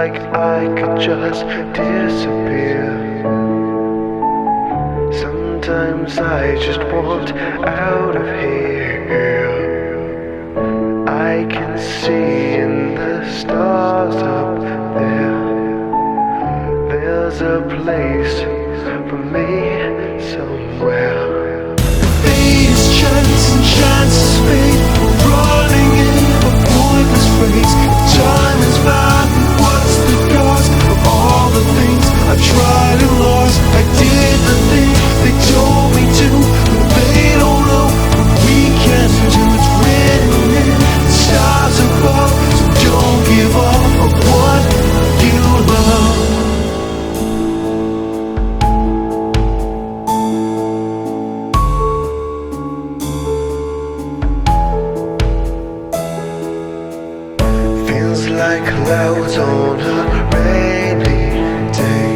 like I could just disappear. Sometimes I just want out of here. I can see in the stars up there. There's a place for me somewhere. These chance and chances fade. We're running in a pointless race. Time is mine. What's the cost of all the things I've tried and lost? I did the thing they told me to, but they don't know what we can do. It's written in the stars above, so don't give up on what you love. Feels like clouds on a rainy day.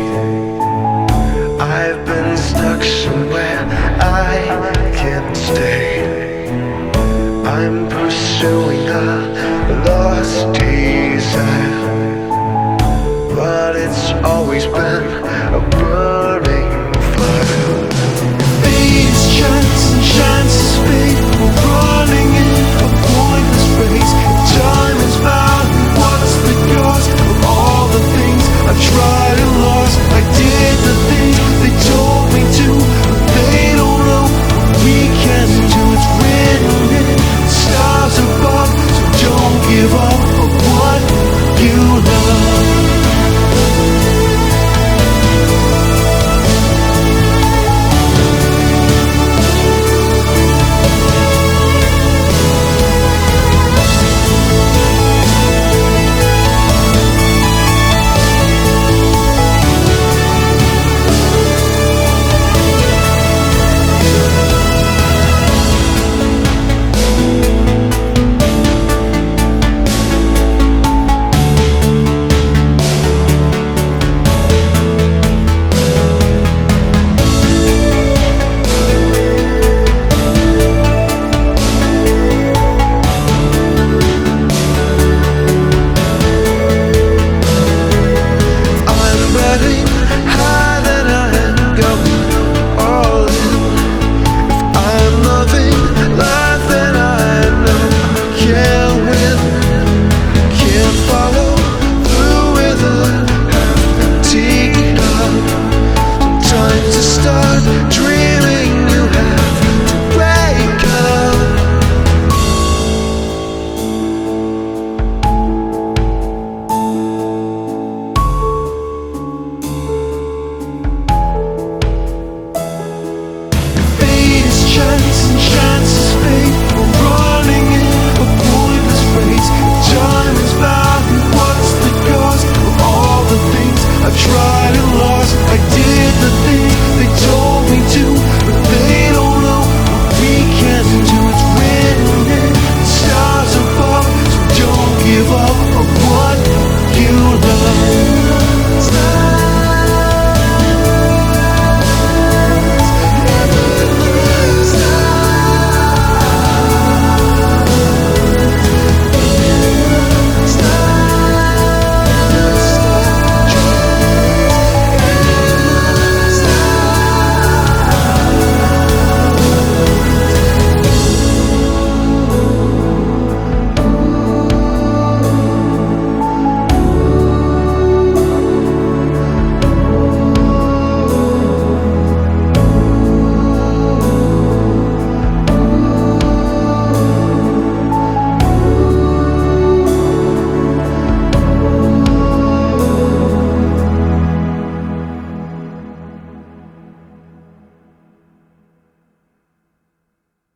I've been stuck somewhere I can't stay. I'm pursuing a lost desire, but it's always been a burning fire. These chance and chances fade. We're running in a pointless race. Time is mine. What's the cost of all the things I've tried and lost? I did the thing they told me to, but they don't know what we can do. It's written in the stars above, so don't give up on what you love. To start dreaming.